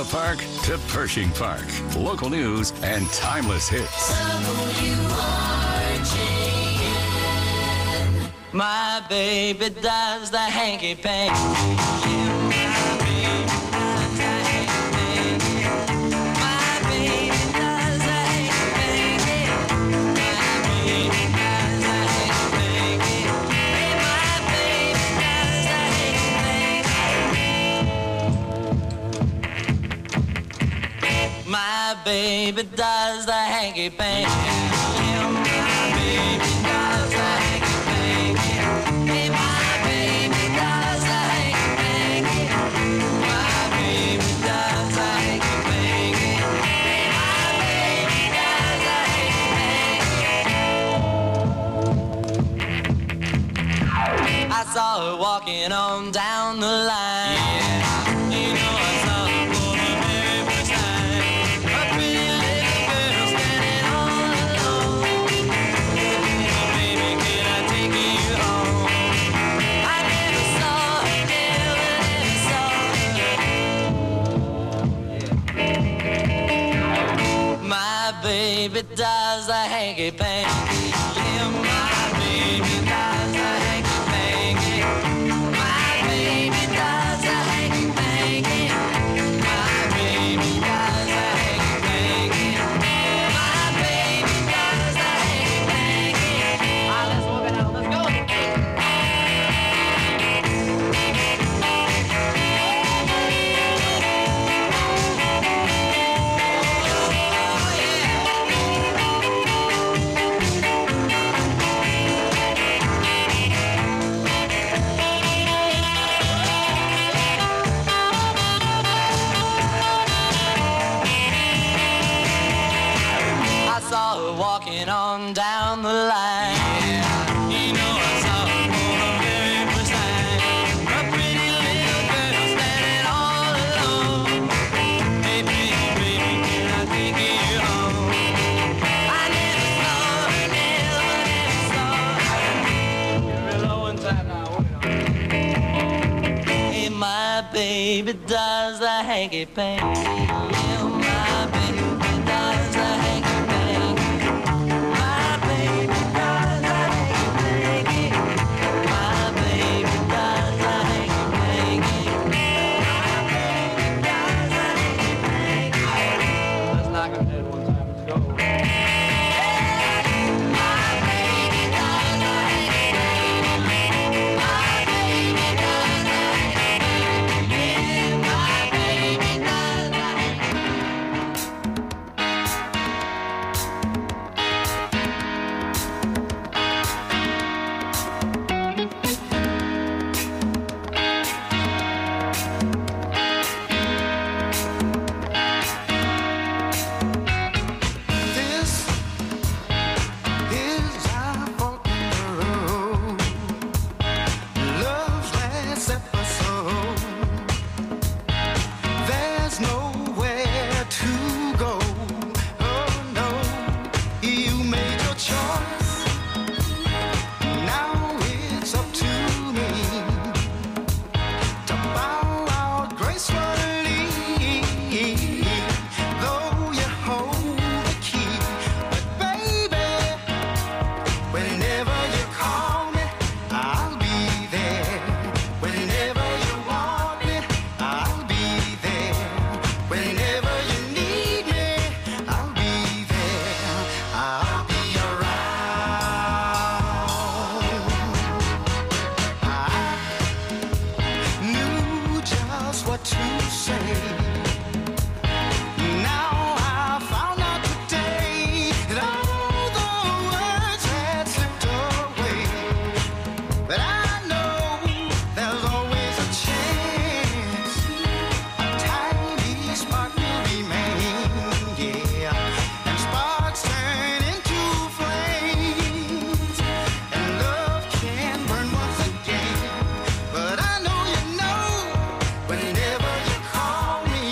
Park to Pershing Park. Local news and timeless hits. WRJN. My baby does the hanky panky. Yeah, my baby does the hanky panky. My baby does the hanky panky. My baby does the hanky panky. Hey, my baby does the hanky panky. My baby does the hanky panky. Yeah, my baby does the hanky panky. Hey, my baby does the hanky panky. My baby does the hanky panky. Hey, my baby does the hanky panky. I saw her walking on down the line. Yeah, you know I saw her for the very first time. A pretty little girl standing all alone. Hey, baby, can I take you home? I never saw her, never saw her. My baby does the hanky panky. Yeah, my baby does the hanky panky. My baby does the hanky panky. My baby does the hanky panky. My baby does the hanky panky. All right, let's walk it out. Let's go. I saw her walking on down the line. Yeah, you know I saw her for the very first time. A pretty little girl standing all alone. Hey, baby, baby, can I take you home? I never saw her, never saw her. You're real low one time now. Hey, my baby does the hanky panky. Yeah, my baby does the hanky panky. My baby does the hanky panky. My baby does the hanky panky. My baby does the hanky panky. Let's knock on head one time. Let's go. My baby does the hanky panky. My baby does the hanky panky. Yeah, my baby does the hanky This is our fork in the road. Love's last episode. There's nowhere to go. Oh no, you made your choice. Now it's up to me to bow out gracefully. Though you hold the key, but baby, whenever you call me, I'll be there. Whenever you want me, I'll be there. Whenever you need me, I'll be there. I'll be around. I knew just what to say. Now I found out today that all the words had slipped away. But I know there's always a chance. A tiny spark will remain, yeah. And sparks turn into flames. And love can burn once again. But I know you know, whenever you call me,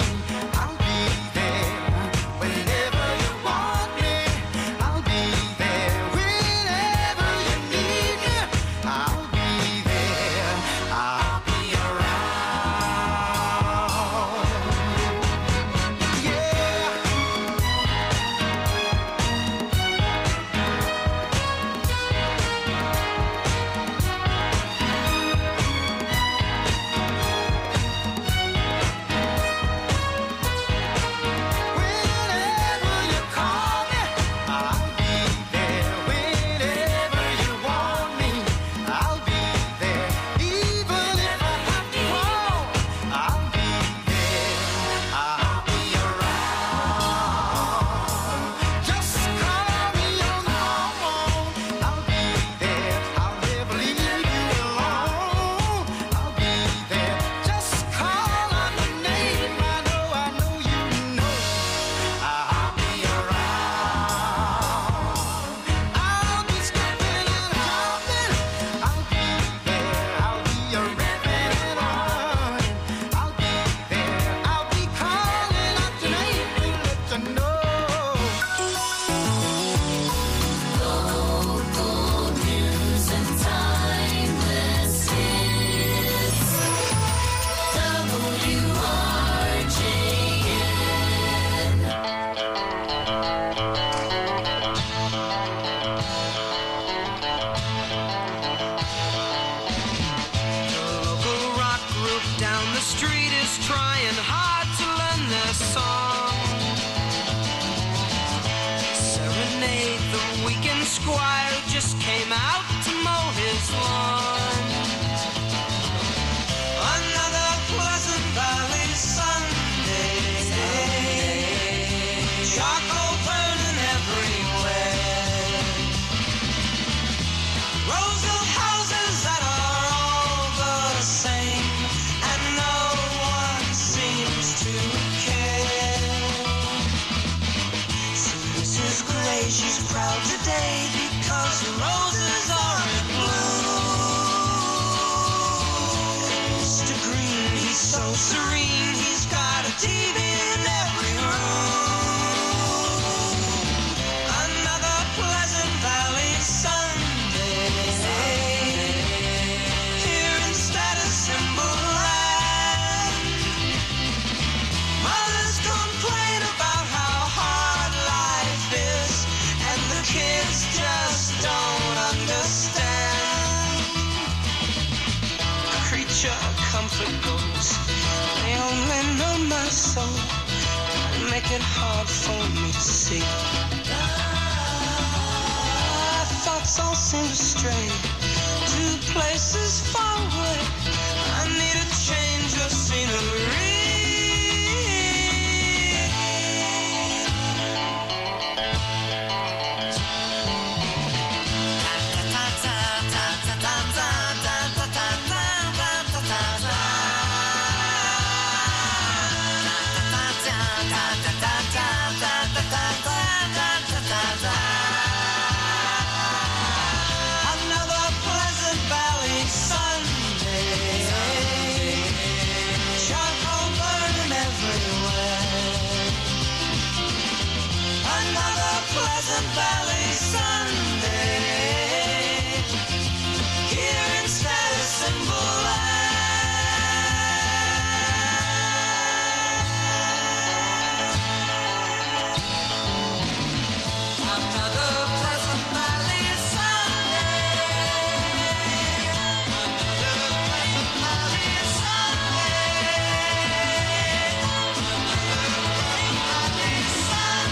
it hard for me to see. Thoughts all seem to stray to places far away. I need a change of scenery. Another Pleasant Valley Sunday, charcoal burning everywhere. Another Pleasant Valley Sunday, here in Status Symbol Another Pleasant Valley Sunday. Another Pleasant Valley Sunday. Another Pleasant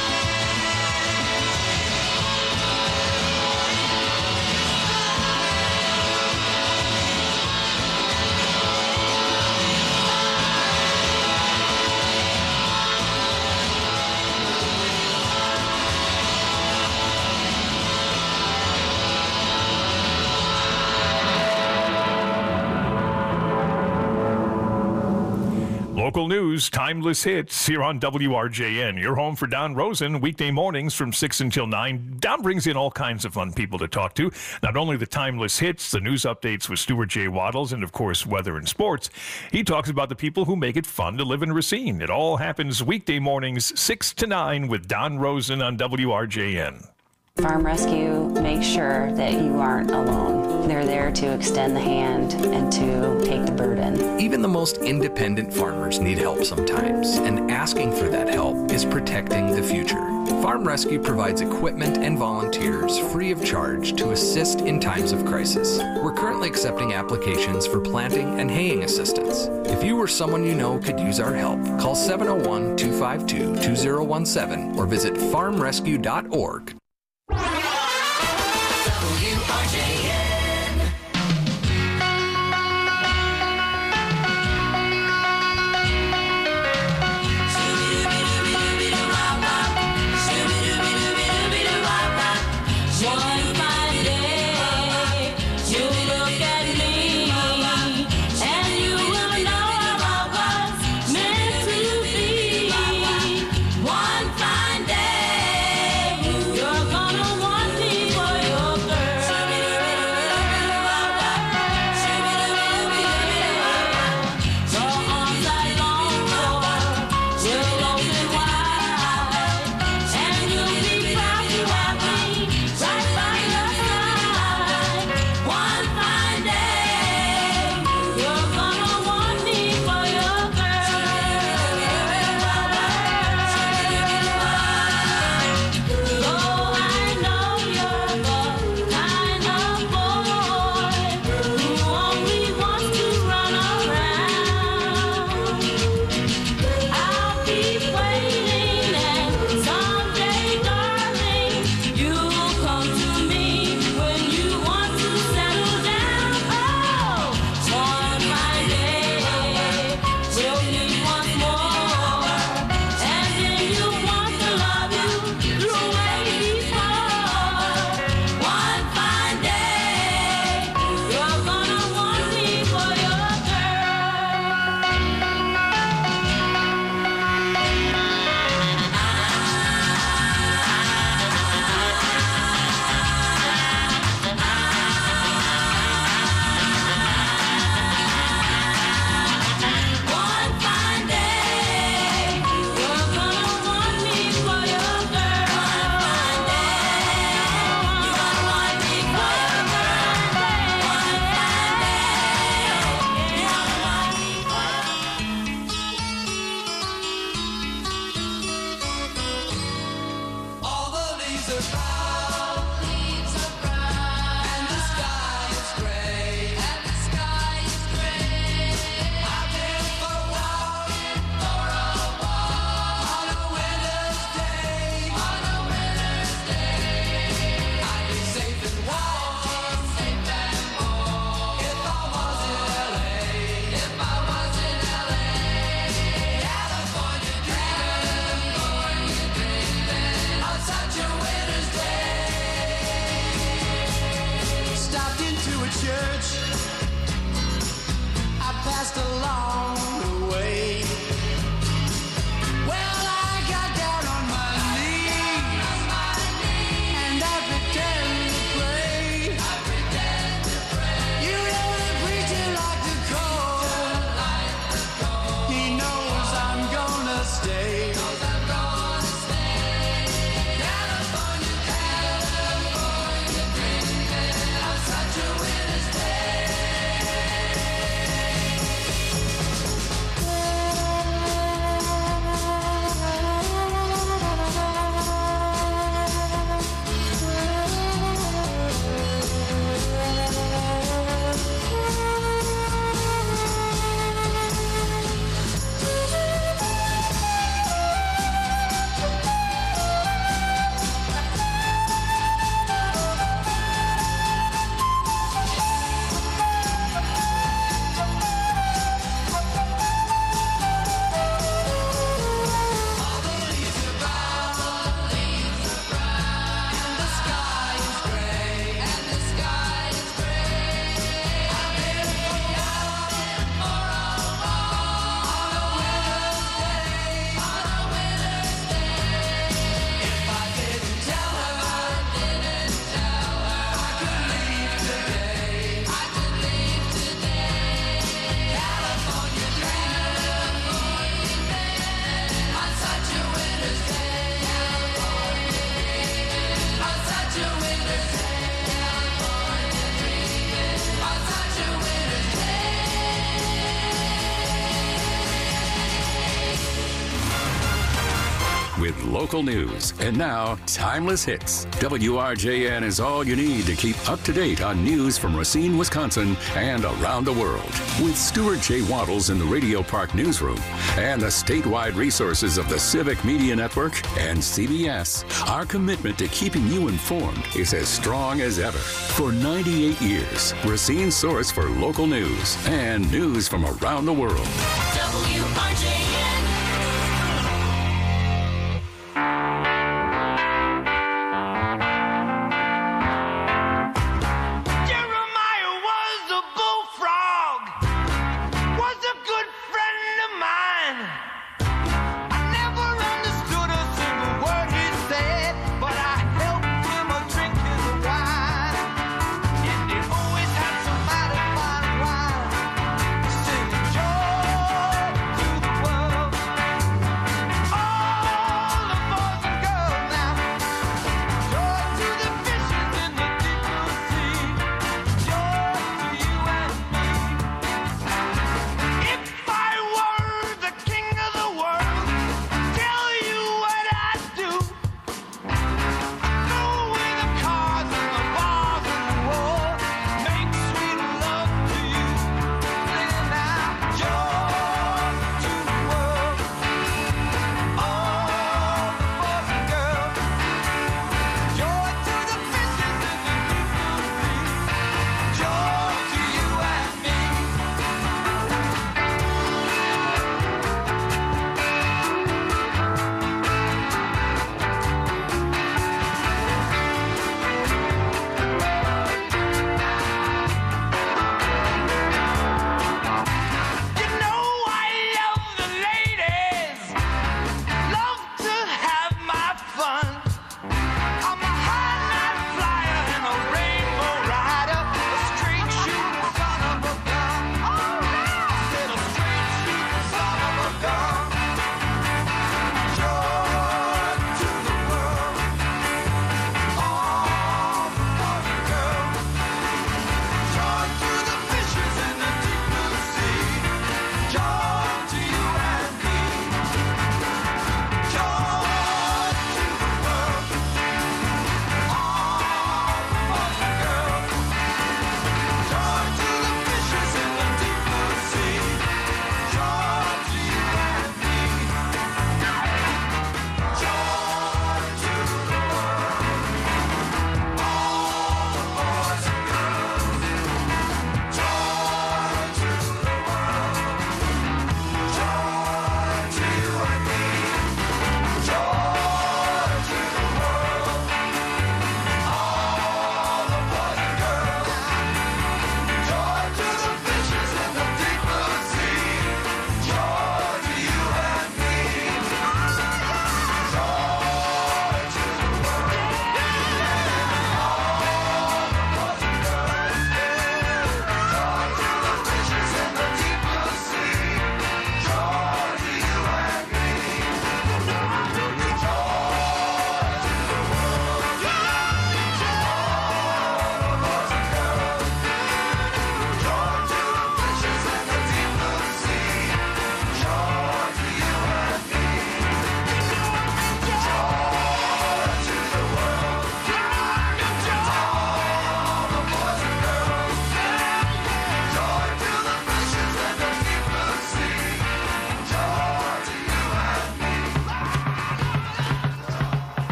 Local news, timeless hits here on WRJN. Your home for Don Rosen, weekday mornings from 6 until 9. Don brings in all kinds of fun people to talk to. Not only the timeless hits, the news updates with Stuart J. Waddles, and of course, weather and sports. He talks about the people who make it fun to live in Racine. It all happens weekday mornings, 6 to 9 with Don Rosen on WRJN. Farm Rescue makes sure that you aren't alone. They're there to extend the hand and to take the burden. Even the most independent farmers need help sometimes, and asking for that help is protecting the future. Farm Rescue provides equipment and volunteers free of charge to assist in times of crisis. We're currently accepting applications for planting and haying assistance. If you or someone you know could use our help, call 701-252-2017 or visit farmrescue.org. One fine day, you're gonna want me for your girl. to a church I passed along the way. Well, I got down on my knees and I pretend to pray. You know the preacher like to call. He knows I'm gonna stay. With local news. And now, Timeless Hits. WRJN is all you need to keep up to date on news from Racine, Wisconsin, and around the world. With Stuart J. Waddles in the Radio Park Newsroom and the statewide resources of the Civic Media Network and CBS, our commitment to keeping you informed is as strong as ever. For 98 years, Racine's source for local news and news from around the world. WRJN. Jeremiah was a bullfrog, was a good friend of mine. I never understood a single word he said, but I helped him a drink his wine. And he always had some mighty fine wine. Singing Georgia,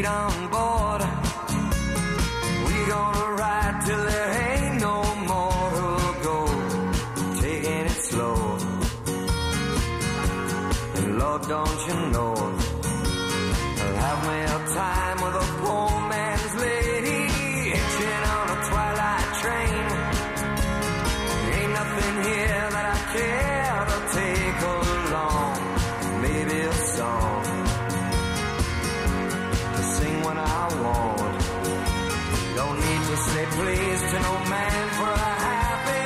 on board. We gonna ride till there ain't no more to go. Taking it slow. And Lord, don't you know, I'll have me a time with a poor man's lady, hitching on a twilight train. Ain't nothing here that I care to take along. Maybe a song to sing when I want. Don't need to say please to no man for a happy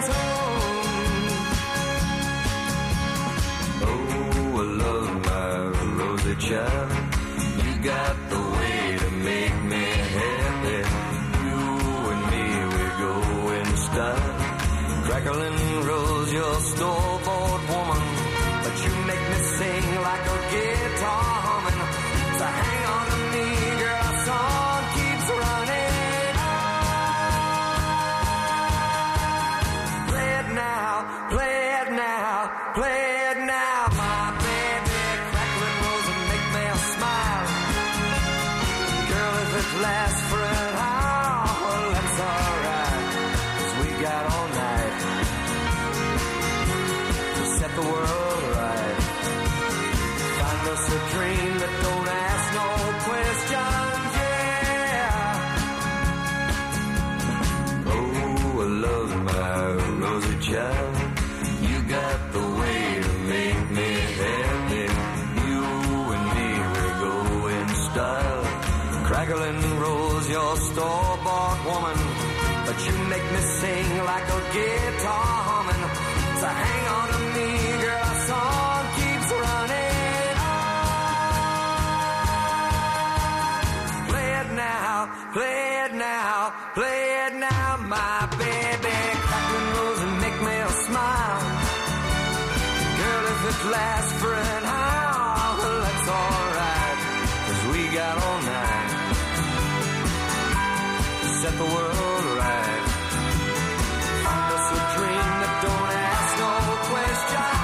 tune. Oh, I love my rosy child. You got the way to make me happy. You and me, we go in style. Crackling rose, your store-bought woman, but you make me sing like a guitar humming. So hang on to me, girl, our song keeps running on. Play it now, play it now, play it now, my baby. Crackling rose and make me smile. Girl, if it lasts for an hour, that's alright, 'cause we got all night to set the world right. Find us a dream that don't ask no questions, yeah. Oh, I love my rosy child. You got the way to make me happy. You and me, we go in style. Crackling rose, your store-bought woman, but you make me sing like a guitar humming. So hang on to me, girl, our song keeps running on. Play it now, play it now, play it now, my baby. Crackling rose and make me smile. Girl, if it lasts for an hour, well, that's alright, 'cause we got all night to set the world right. Find us a dream that don't ask no questions.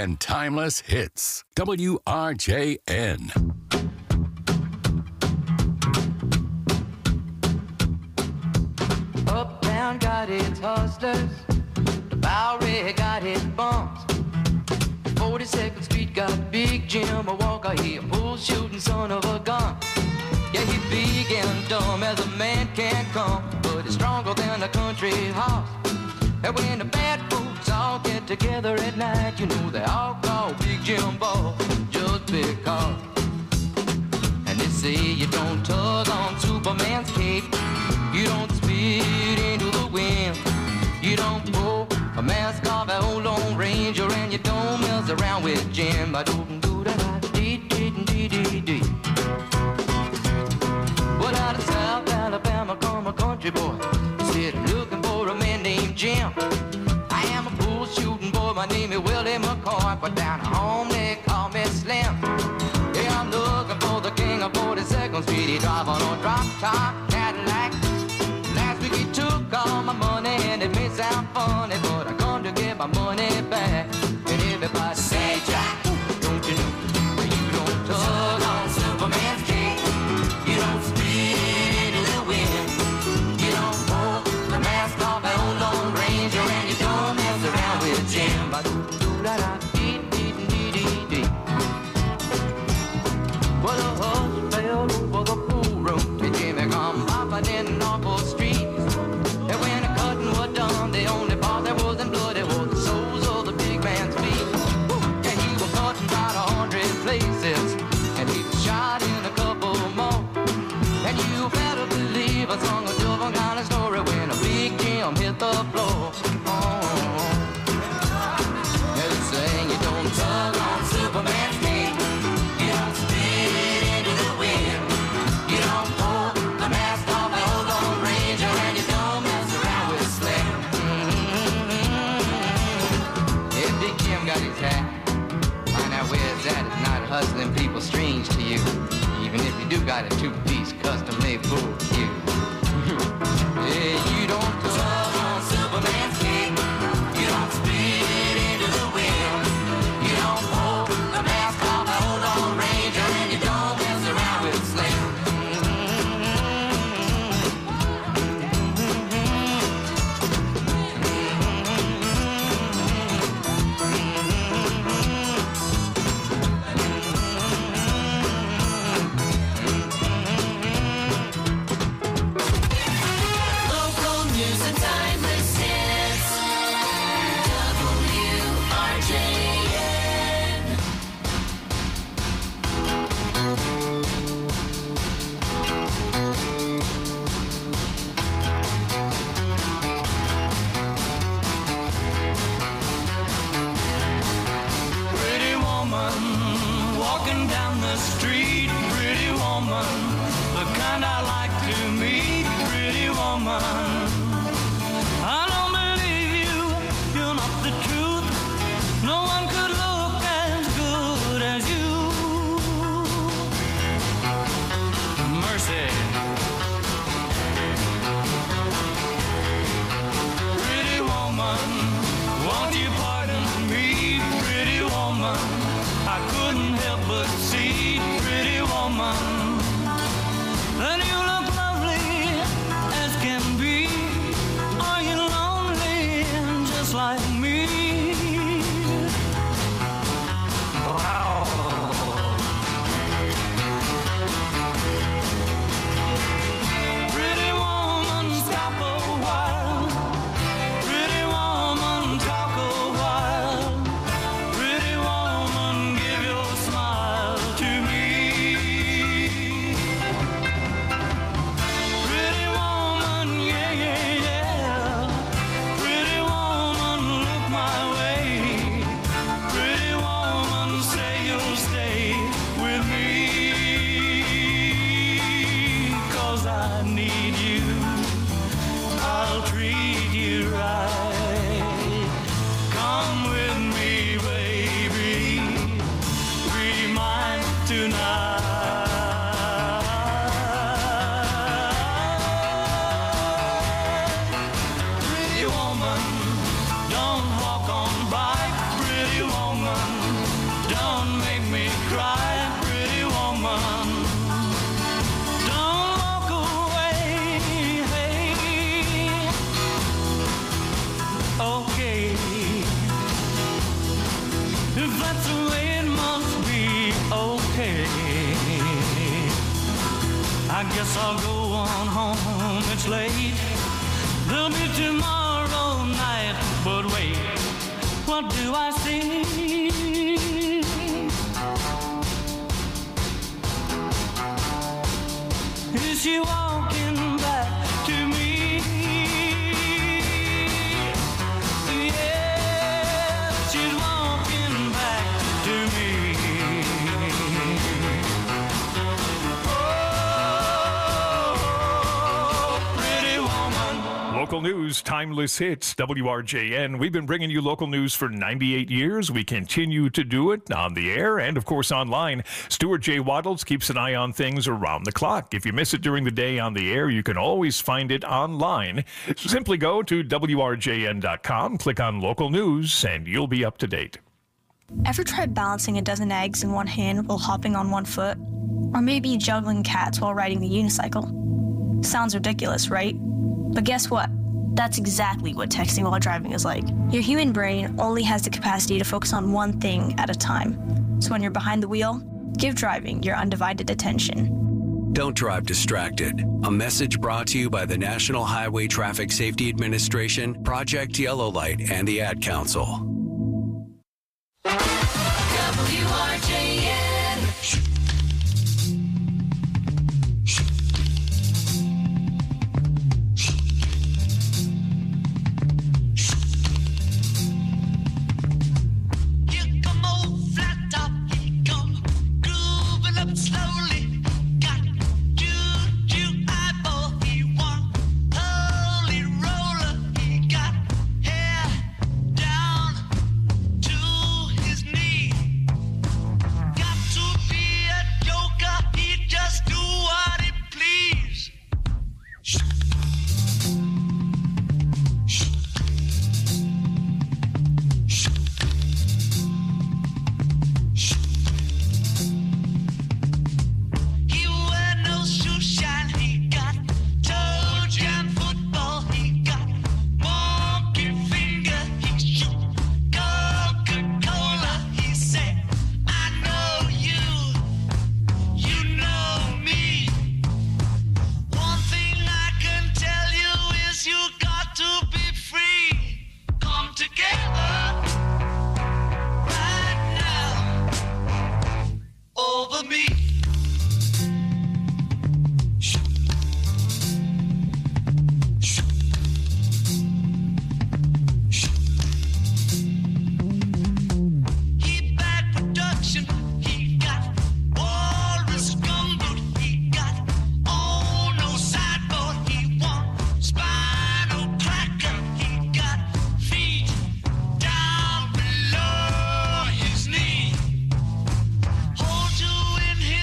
and timeless hits. WRJN. Uptown got its hustlers, the Bowery got its bumps. 42nd Street got Big Jim, a Walker, he a bull shooting son of a gun. Yeah, he big and dumb as a man can come, but he's stronger than a country horse. And when the bad folks all get together at night, you know they all call Big Jim Ball just because. And they say you don't tug on Superman's cape, you don't spit into the wind, you don't pull a mask off an old Lone Ranger, and you don't mess around with Jim. I don't do that. Dee. Well, out of South Alabama come a country boy, he said looking for a man named Jim. I am a bull shooting boy, my name is Willie McCoy, but down at home they call me Slim. Yeah, I'm looking for the king of 42nd Street. He drive on a drop top Cadillac. Last week he took all my money, and it may sound funny, but I come to get my money back. And everybody say, Jack, don't you know you don't tug on Superman's cape, you don't spit into the wind, you don't pull the mask off an old Lone Ranger, and you don't mess around with Jim. Well, the hush fell over the pool room, and Jimmy come popping in an awful street. And when the cutting was done, the only part that wasn't blood, it was the soles of the big man's feet. And he was cutting about 100 places, and he was shot in a couple more. And you better believe I sung a different kind of story when a Big Jim hit the floor. They saying you don't tug on Superman's cape, you don't spit into the wind, you don't pull the mask off an old Lone Ranger, and you don't mess around with Slim. Yeah, Big Jim got his hat. Find out where it's at. It's not hustling people strange to you, even if you do got a two-piece custom-made bull cue. Yeah, you don't tug on Superman's cape, you don't spit into the wind, you don't pull the mask off an old Lone Ranger, and you don't mess around with Slim. Local news and timeless hits. WRJN. Pretty woman, walking down the street. Pretty woman, the kind I like to meet. Pretty woman, I don't believe you, you're not the truth. No one could look as good as you. Mercy. Pretty woman, won't you pardon me? Pretty woman, I couldn't help but see. Pretty woman, and you look lovely as can be. Are you lonely just like me? Wow. Pretty woman, stop a while. Pretty woman, talk a while. Pretty woman, give your smile I guess I'll go on home, it's late. There'll be tomorrow night, but wait, what do I see? Is she walking back to me? Yeah, she's walking back to me. Oh, pretty woman. Local news, timeless hits, WRJN. We've been bringing you local news for 98 years. We continue to do it on the air and, of course, online. Stuart J. Waddles keeps an eye on things around the clock. If you miss it during the day on the air, you can always find it online. Simply go to WRJN.com, click on local news, and you'll be up to date. Ever tried balancing a dozen eggs in one hand while hopping on one foot? Or maybe juggling cats while riding the unicycle? Sounds ridiculous, right? But guess what? That's exactly what texting while driving is like. Your human brain only has the capacity to focus on one thing at a time. So when you're behind the wheel, give driving your undivided attention. Don't drive distracted. A message brought to you by the National Highway Traffic Safety Administration, Project Yellow Light, and the Ad Council. WRJN. Here come old flat top, he come grooving up slowly. Got juju eyeball, he want holy roller. He got hair down to his knee. Got to be a joker, he just do what he please. He wear no shoe shine, he got toe jam football, he got monkey finger, he shoot Coca-Cola, he say, I know you, you know me. One thing I can tell you is you got to be free. Come together right now over me. He bad production, he got walrus gumboot, he got on no sideboard, he want spinal cracker, he got feet down below his knee. Hold you in his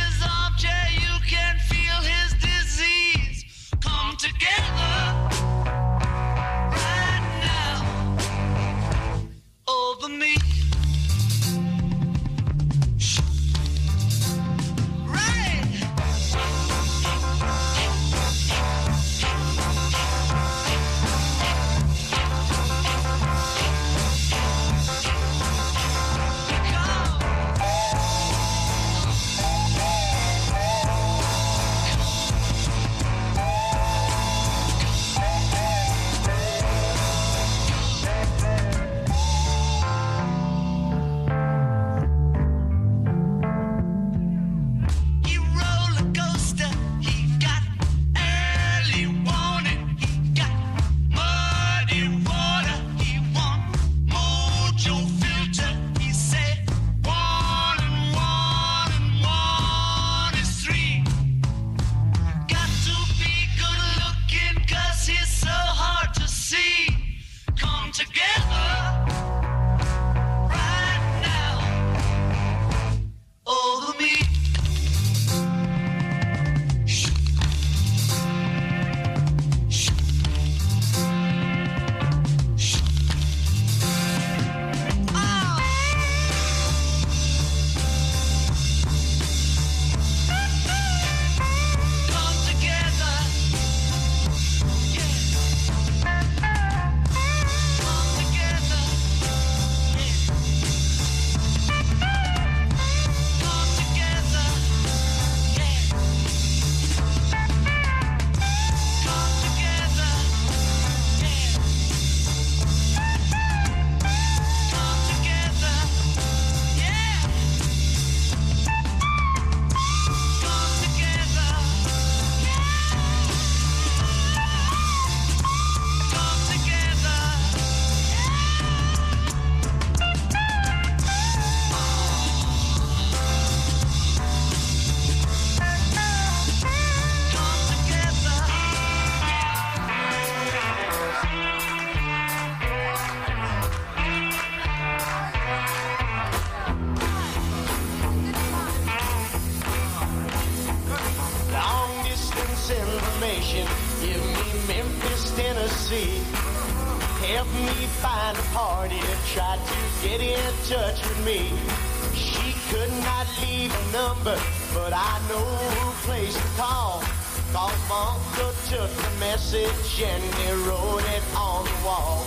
information. Give me Memphis, Tennessee. Help me find a party that tried to get in touch with me. She could not leave a number, but I know who place to call. Cause my uncle took the message and he wrote it on the wall.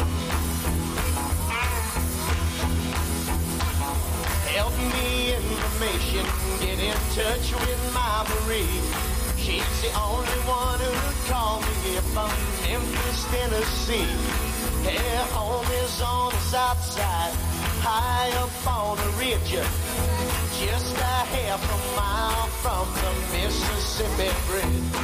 Help me information, get in touch with my Marie. She's the only one who'd call me here from Memphis, Tennessee. Her home is on the south side, high up on the ridge, just a half a mile from the Mississippi Bridge.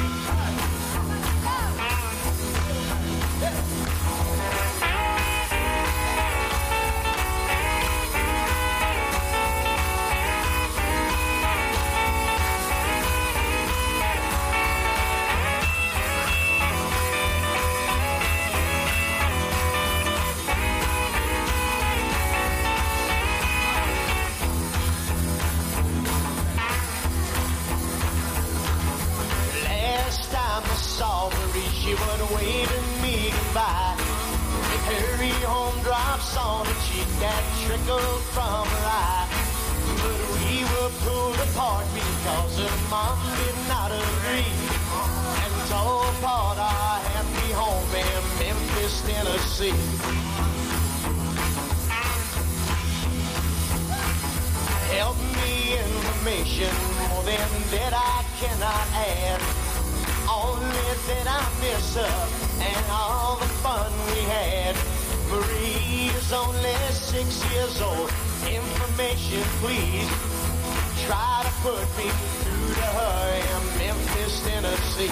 She would wave at me goodbye. With hurry home drops on her cheek that trickled from her eye. But we were pulled apart because her mom did not agree and tore apart our happy home in Memphis, Tennessee. Help me information, more than that I cannot add. Only that I miss her and all the fun we had. Marie is only 6 years old. Information, please. Try to put me through to her in Memphis, Tennessee.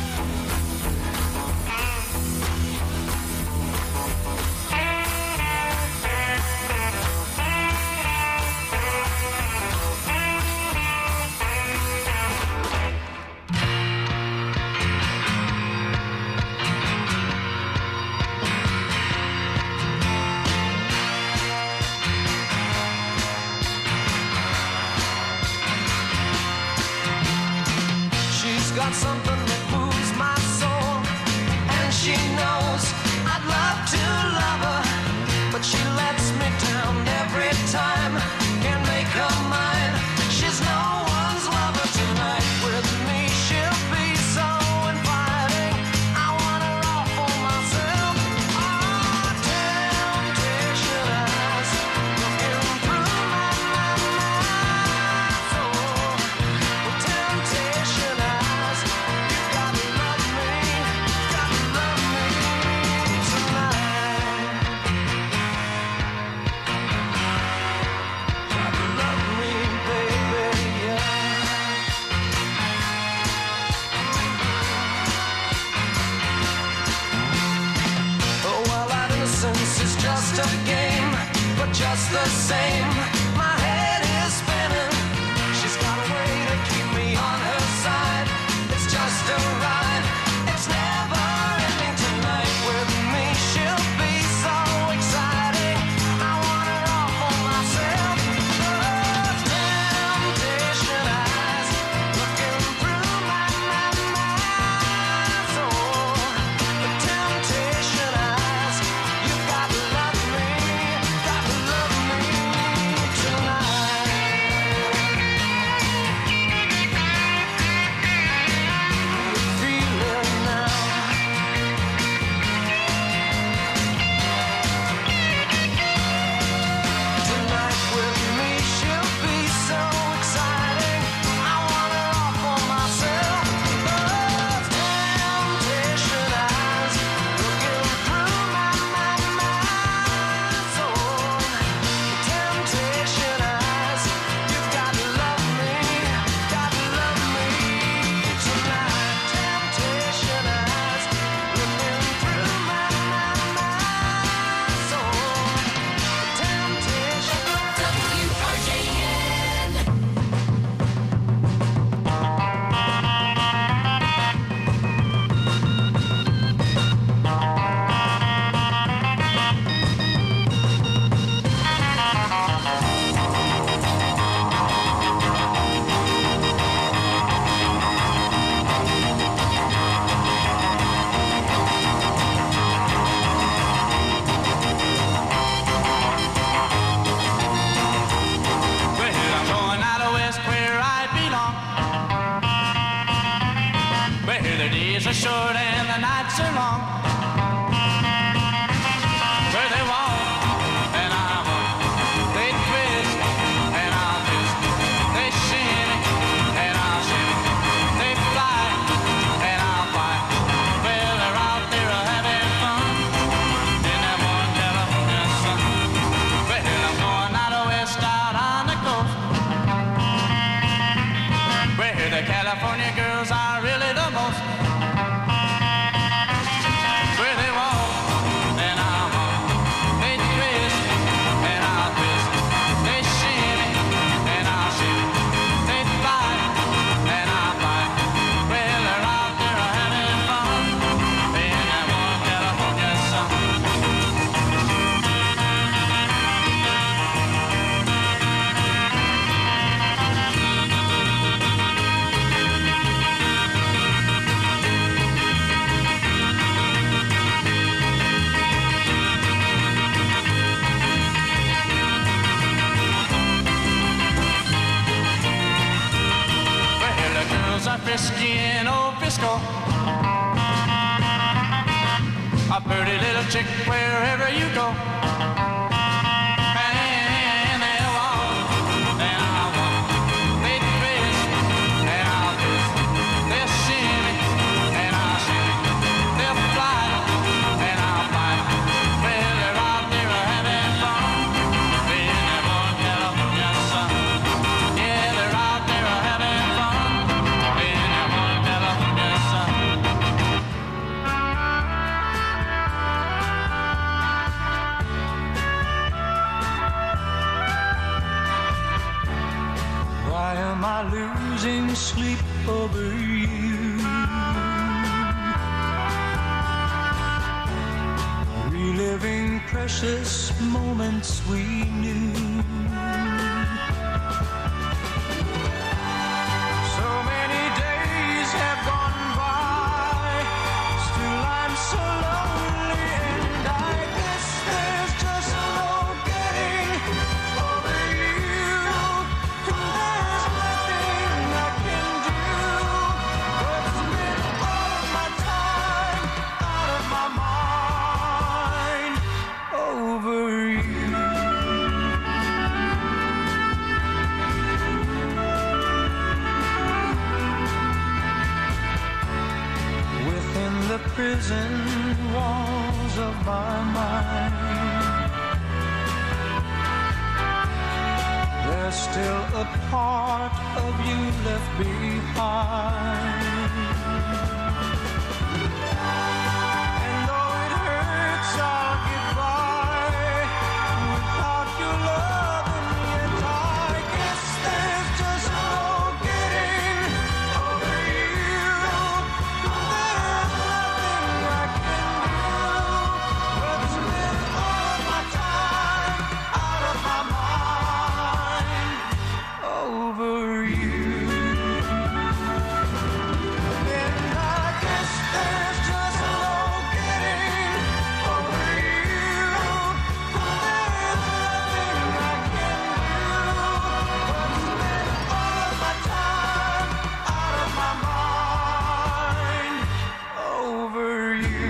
Got something that moves my soul, and she knows I'd love to love her, but she lets me down every time. Can't make her mine. She's no one's lover tonight. With me she'll be so inviting. I want her all for myself. Oh, temptation eyes looking through my soul. Well, temptation eyes. Just a game, but just the same, my head is spinning. She's got a way to keep me on her side. It's just a ride, it's never ending tonight. With me she'll be so exciting. I want her all for myself. Oh, temptation eyes looking through my soul. The temptation eyes, you got to love me, got to love me California girls are really the most. Where they walk and I'll walk, they twist and I'll twist, they shimmy and I'll shimmy, they fight and I'll fight. Well, they're out there having fun in that warm California sun. Well, the girls are frisky in old Frisco. A pretty little chick wherever you go. And they'll walk, and I'll walk. They twist, and I'll twist. They'll shimmy, and I'll shimmy. They'll fly, and I'll fly. Well, they're out there having fun in that warm California sun. Yeah, they're out there having fun in that warm California sun. Why am I losing sleep over you? Reliving precious moments we knew. So many days have gone by, still I'm so lonely, and I guess there's just no getting over you. And there's nothing I can do but spend all of my time out of my mind over you. Within the prison walls of my mind, there's still a part of you left behind. And though it hurts, I'll get by without your love, and yet I guess there's just no getting over you. There's nothing I can do but spend all of my time out of my mind over you. And I guess there's just no getting over you. There's nothing I can do but spend all of my time out of my mind over you.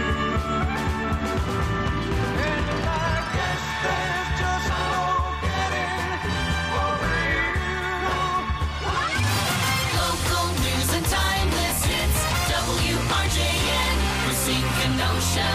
And I guess there's just no getting over you. Local news and timeless hits. WRJN, Racine, Kenosha.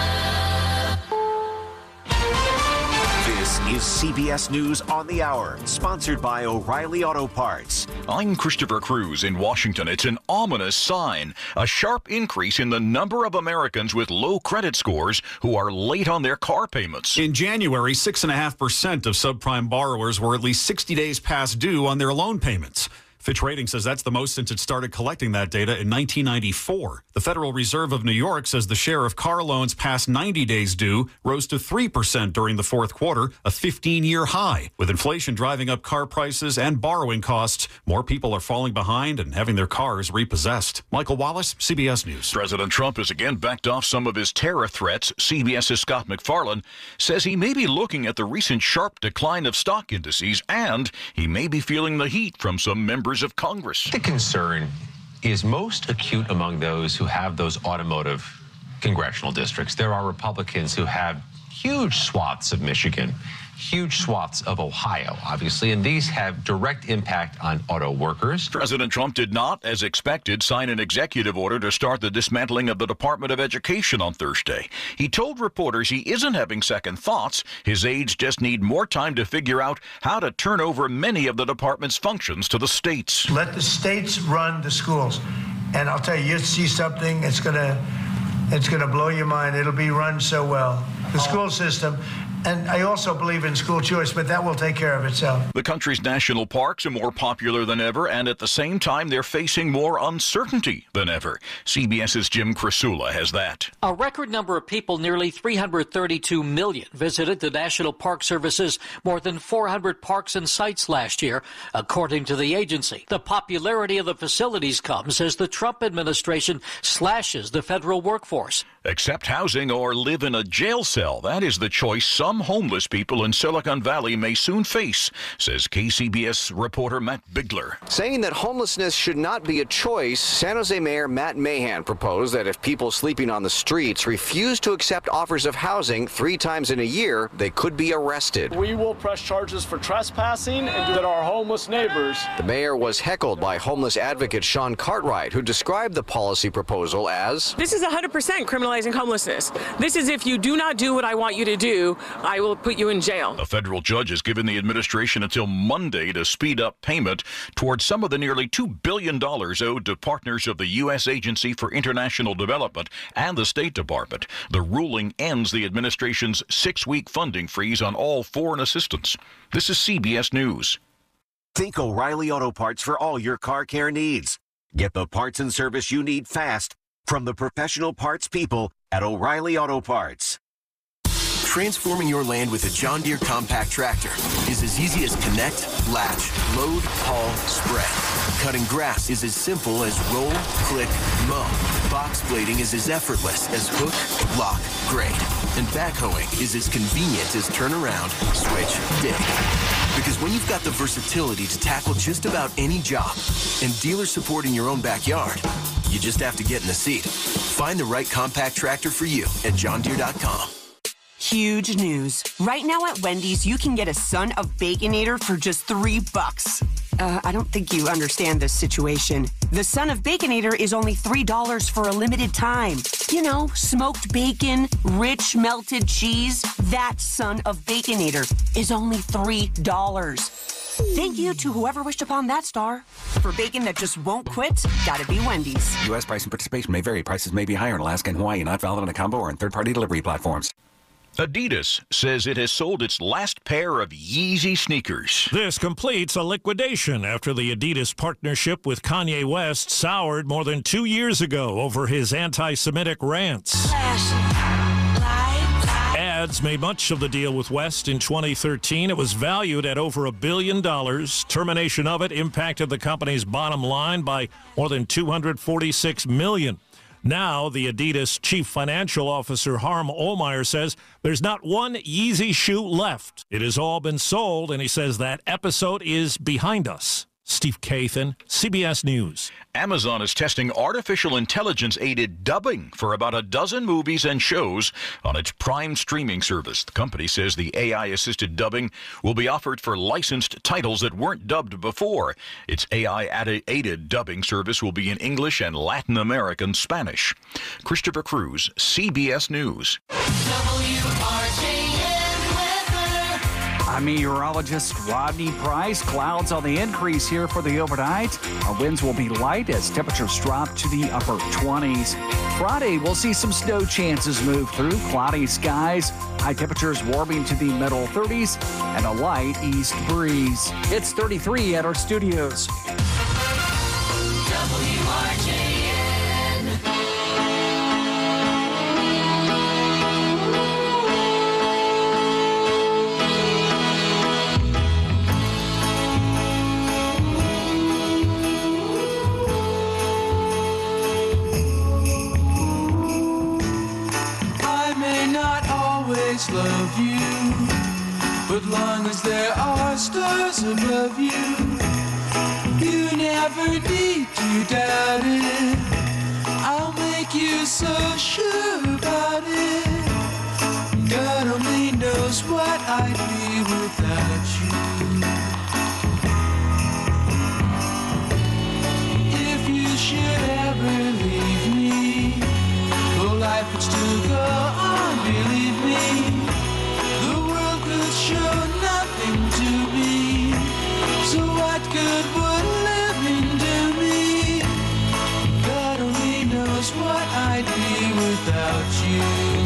This is CBS News on the Hour, sponsored by O'Reilly Auto Parts. I'm Christopher Cruz in Washington. It's an ominous sign. A sharp increase in the number of Americans with low credit scores who are late on their car payments. In January, 6.5% of subprime borrowers were at least 60 days past due on their loan payments. Fitch Ratings says that's the most since it started collecting that data in 1994. The Federal Reserve of New York says the share of car loans past 90 days due rose to 3% during the fourth quarter, a 15-year high. With inflation driving up car prices and borrowing costs, more people are falling behind and having their cars repossessed. Michael Wallace, CBS News. President Trump has again backed off some of his terror threats. CBS's Scott MacFarlane says he may be looking at the recent sharp decline of stock indices, and he may be feeling the heat from some members of Congress. The concern is most acute among those who have those automotive congressional districts. There are Republicans who have huge swaths of Michigan huge swaths of Ohio, obviously, and these have direct impact on auto workers. President Trump did not, as expected, sign an executive order to start the dismantling of the Department of Education on Thursday. He told reporters he isn't having second thoughts. His aides just need more time to figure out how to turn over many of the department's functions to the states. Let the states run the schools. And I'll tell you, you'll see something, it's gonna blow your mind. It'll be run so well. The school system. And I also believe in school choice, but that will take care of itself. The country's national parks are more popular than ever, and at the same time, they're facing more uncertainty than ever. CBS's Jim Krasula has that. A record number of people, nearly 332 million, visited the National Park Service's more than 400 parks and sites last year, according to the agency. The popularity of the facilities comes as the Trump administration slashes the federal workforce. Accept housing or live in a jail cell. That is the choice some homeless people in Silicon Valley may soon face, says KCBS reporter Matt Bigler. Saying that homelessness should not be a choice, San Jose Mayor Matt Mahan proposed that if people sleeping on the streets refuse to accept offers of housing 3 times in a year, they could be arrested. We will press charges for trespassing and that our homeless neighbors. The mayor was heckled by homeless advocate Sean Cartwright, who described the policy proposal as, "This is 100% criminalizing homelessness. This is if you do not do what I want you to do, I will put you in jail." A federal judge has given the administration until Monday to speed up payment towards some of the nearly $2 billion owed to partners of the U.S. Agency for International Development and the State Department. The ruling ends the administration's 6-week funding freeze on all foreign assistance. This is CBS News. Think O'Reilly Auto Parts for all your car care needs. Get the parts and service you need fast from the professional parts people at O'Reilly Auto Parts. Transforming your land with a John Deere compact tractor is as easy as connect, latch, load, haul, spread. Cutting grass is as simple as roll, click, mow. Box blading is as effortless as hook, lock, grade. And backhoeing is as convenient as turn around, switch, dig. Because when you've got the versatility to tackle just about any job and dealer support in your own backyard, you just have to get in the seat. Find the right compact tractor for you at johndeere.com. Huge news. Right now at Wendy's, you can get a Son of Baconator for just $3. I don't think you understand this situation. The Son of Baconator is only $3 for a limited time. You know, smoked bacon, rich melted cheese. That Son of Baconator is only $3. Thank you to whoever wished upon that star. For bacon that just won't quit, gotta be Wendy's. U.S. price and participation may vary. Prices may be higher in Alaska and Hawaii, not valid on a combo or on third-party delivery platforms. Adidas says it has sold its last pair of Yeezy sneakers. This completes a liquidation after the Adidas partnership with Kanye West soured more than 2 years ago over his anti-Semitic rants. Ads made much of the deal with West in 2013. It was valued at over $1 billion. Termination of it impacted the company's bottom line by more than $246 million. Now, the Adidas chief financial officer, Harm Ohlmeyer, says there's not one Yeezy shoe left. It has all been sold, and he says that episode is behind us. Steve Kathan, CBS News. Amazon is testing artificial intelligence-aided dubbing for about a dozen movies and shows on its Prime streaming service. The company says the AI-assisted dubbing will be offered for licensed titles that weren't dubbed before. Its AI-aided dubbing service will be in English and Latin American Spanish. Christopher Cruz, CBS News. I'm meteorologist Rodney Price. Clouds on the increase here for the overnight. Our winds will be light as temperatures drop to the upper 20s. Friday, we'll see some snow chances move through. Cloudy skies, high temperatures warming to the middle 30s, and a light east breeze. It's 33 at our studios. Love you, but long as there are stars above you, you never need to doubt it. I'll make you so sure about it. God only knows. knows what I'd be without you. If you should ever leave me, well, life would still go on, believe me. The world could show nothing to me. So what good would living do me? God only knows what I'd be without you.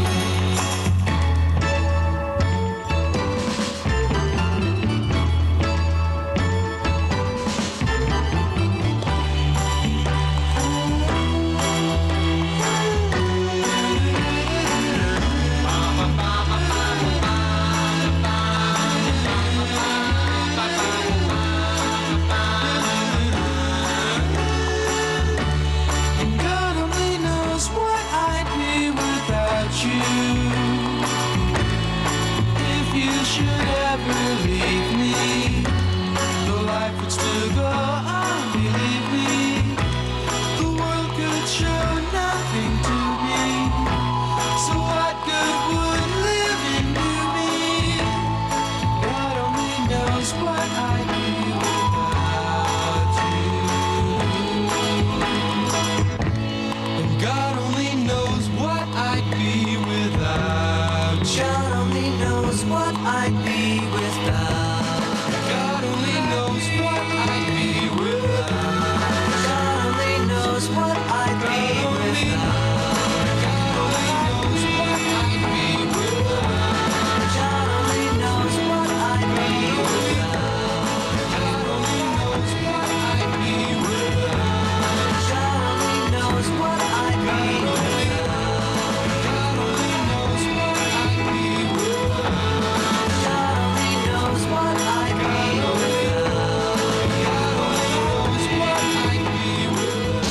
God only knows what I'd be without you. If you should ever leave me, the life would still go on, believe me. The world could show nothing to me. So what good would living do me? God only knows what I'd be without you. And God only knows what I'd be without you. God only knows what I'd be without. God only knows what I'd be without. God only knows what I'd be without. God only knows what I'd be without. God only knows what I'd be without. God only knows what I'd be without. God only knows what I'd be without. God only knows what I'd be without. God only knows what I'd be without. God only knows what I'd be without.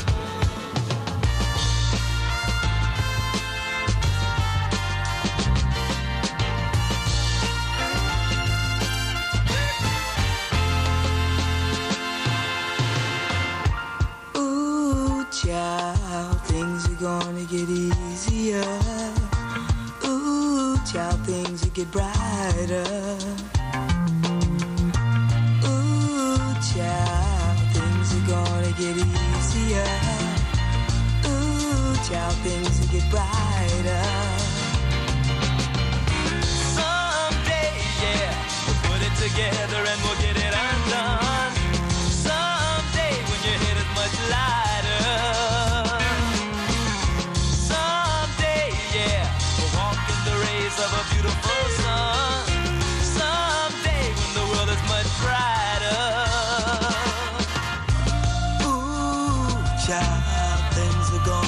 Ooh, child, things are gonna get easier. Ooh, child, things will get brighter. Ooh, child, things are gonna get easier. Ooh, child, things will get brighter. Someday, yeah, we'll put it together and we'll get it undone. Someday, when your head is much lighter. Someday, yeah, we'll walk in the rays of a beautiful sun. Someday, when the world is much brighter. Ooh, child, things are gonna